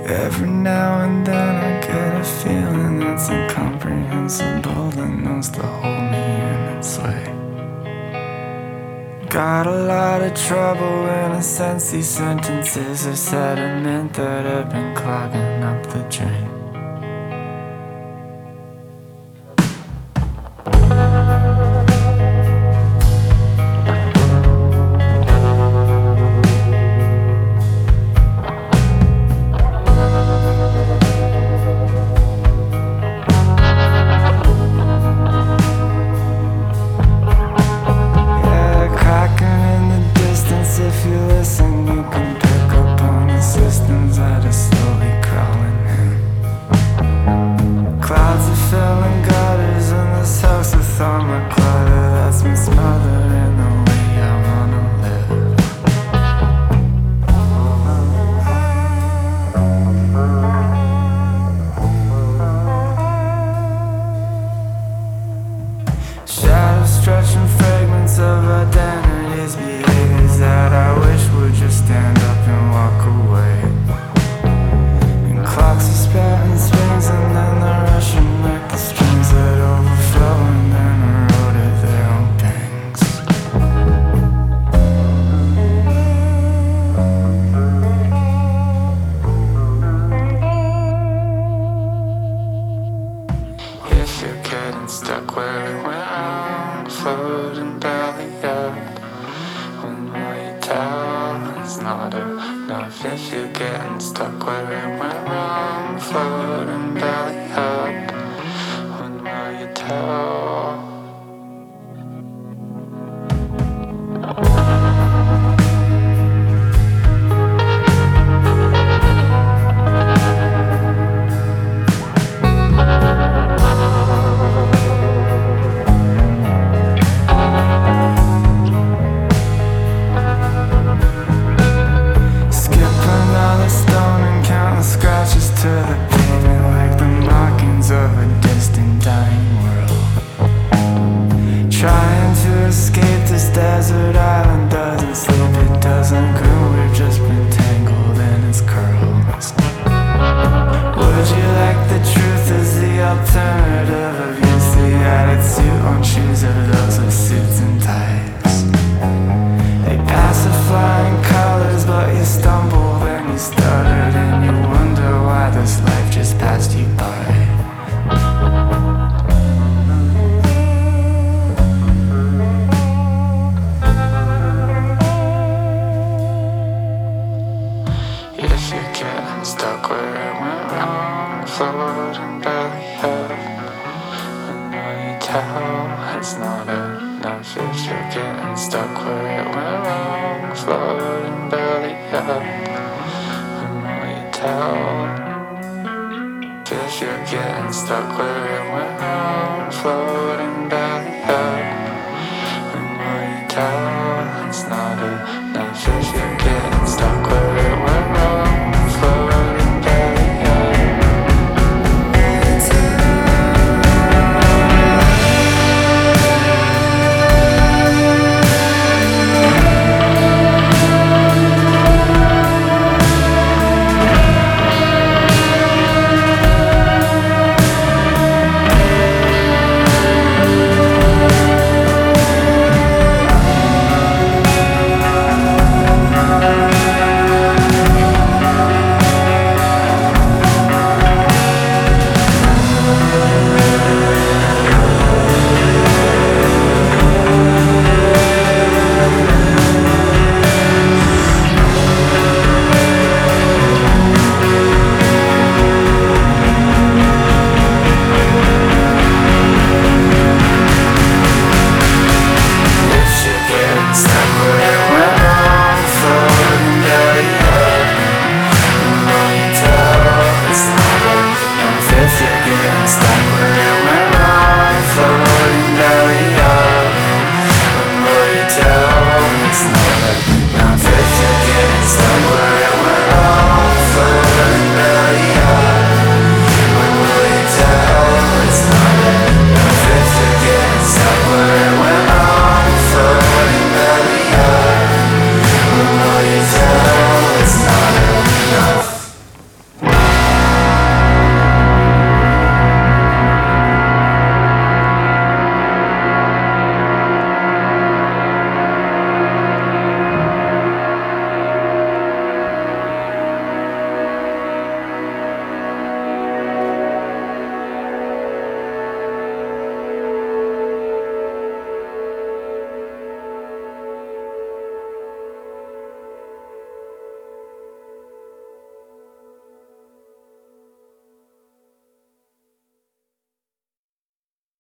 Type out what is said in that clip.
Every now and then I get a feeling that's incomprehensible that knows to hold me in its way. Got a lot of trouble in a sense. These sentences are sediment that have been clogging up the drain. If you listen, you can pick up on the systems that are slowly crawling in. Clouds are filling gutters in this house with all my clutter that's been smothered in the way I wanna live. Shadows stretching fragments of identities, behaviors that I wish would just stand up and walk away. And clocks are spouting springs and then they're rushing like the strings that overflow and then eroded their own banks. If you're getting stuck where it went wrong, floating belly up, when will you tell? It's not enough. If you're getting stuck where it went wrong, floating belly up, when will you tell? Scratches to the pavement like the markings of a distant dying world. Trying to escape this desert island doesn't sleep, it doesn't grow, we've just been tangled in its curls. Would you like the truth as the alternative of use, the attitude on shoes of those with suits and ties? They pass the flying colors but you stumble when you stuttered and you wonder why this life just passed you by. If you're getting stuck where it went wrong, floating belly up, when will you tell? It's not enough. If you're getting stuck where it went wrong, floating belly up, if you're getting stuck where it went wrong, floating belly up, when will you tell? It's not enough. If you're